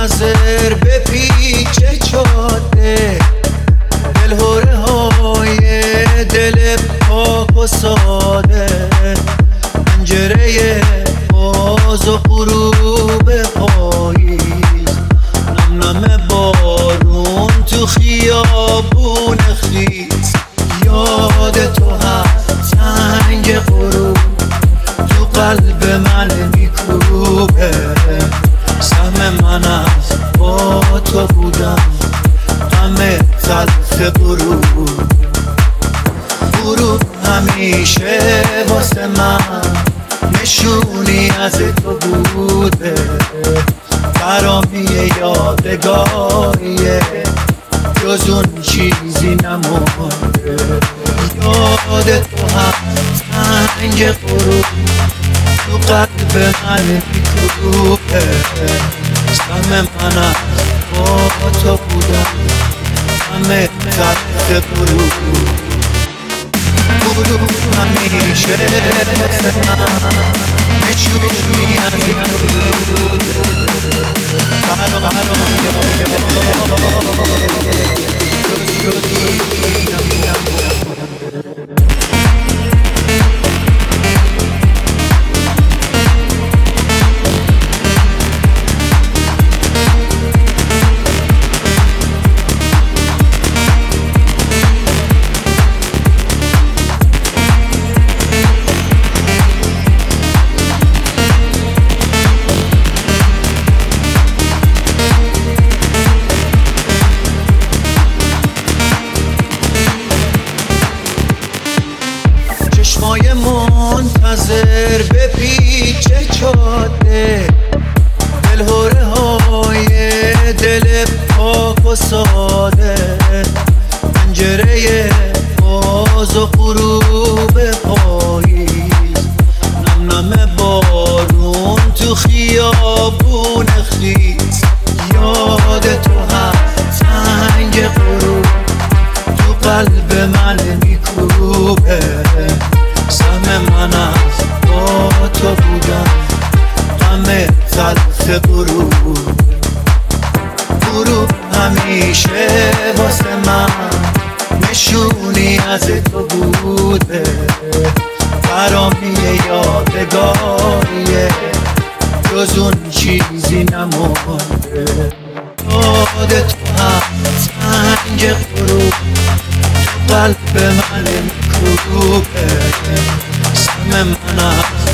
منتظر به پیچ جاده، دلهوره های دل پاک و ساده، پنجره باز و غروب پاییز، نم نم بارون تو خیابون خیز. یاد تو هست تنگ غروب تو قلب من میکوبه، سهم من از با تو بودم همه تلخ غروب. غروب همیشه واسه من نشونی از تو بوده، برامی یادگاریه جز اون چیزی نمونده. یاد تو هست تنگ غروب تو قلب من میکوبه، سهم من از با تو بودم همه تلخ غروب. غروب همیشه واسه من نشونی از تو بوده، چشمای منتظر به پیچ جاده، دلهوره های دل پاک و ساده، پنجره باز و غروب پاییز، نم نم بارون تو خیابون خیز. یاد تو هست تنگ غروب تو قلب من میکوبه، سهم من از با تو بودم همه تلخ غروب. غروب همیشه واسه من نشونی از تو بوده، برامی یادگاریه جز اون چیزی نمونده. یاد تو هست تنگ غروب تو قلب من میکوبه، سهم من از